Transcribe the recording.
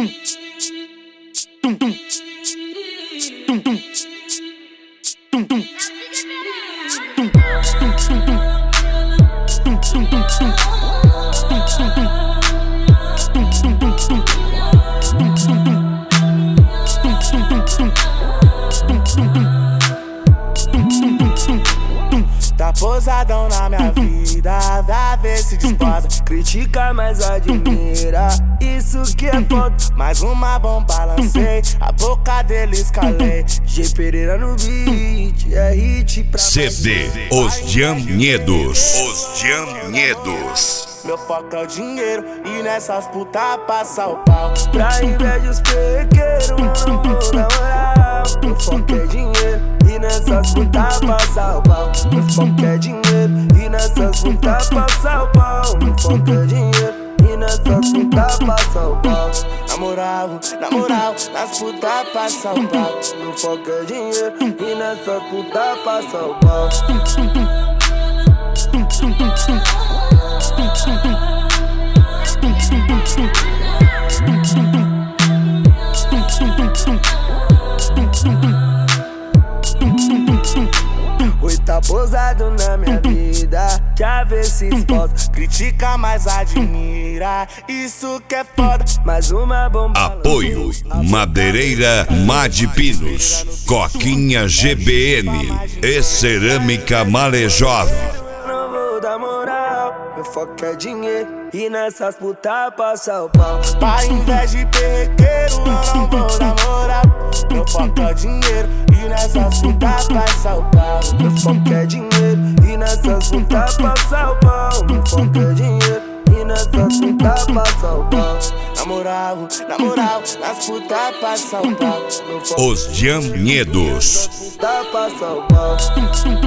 Tá posadão na minha vida, vai ver se desposa. Critica, mas admira, isso que é foda. Mais uma bomba lancei, a boca dele escalei. G Pereira no beat, é hit pra CD Os Jamnedos. Os Jamnedos. Meu foco é o dinheiro e nessas putas passa o pau. Pra inveja os pequenos, não vou namorar. Meu foco é dinheiro e nessas putas passa o pau. Meu foco é dinheiro e nessas putas passa o pau. Meu foco é dinheiro e nessas putas passa o pau. Na moral, nas putas passa o pau. Meu foco é dinheiro e nessas putas passa o pau. Oi, tá posado na minha vida, já vê se esposa. Critica, mas admira, isso que é foda. Mais uma bomba. Apoio Madeireira Mad Pinos, Coquinha GBN e Cerâmica Malejove. Não vou dar moral, meu foco é dinheiro e nessas putas passa o pau. Pra inveja e perrequeiro, não vou dar moral. Meu foco é dinheiro e nessas putas passa o pau. Meu foco é dinheiro e nessas putas passa o pau. Meu foco é dinheiro e nessas putas passa o pau. Na moral, nas putas passa o pau. Os Jamnedos. Putas passa o pau.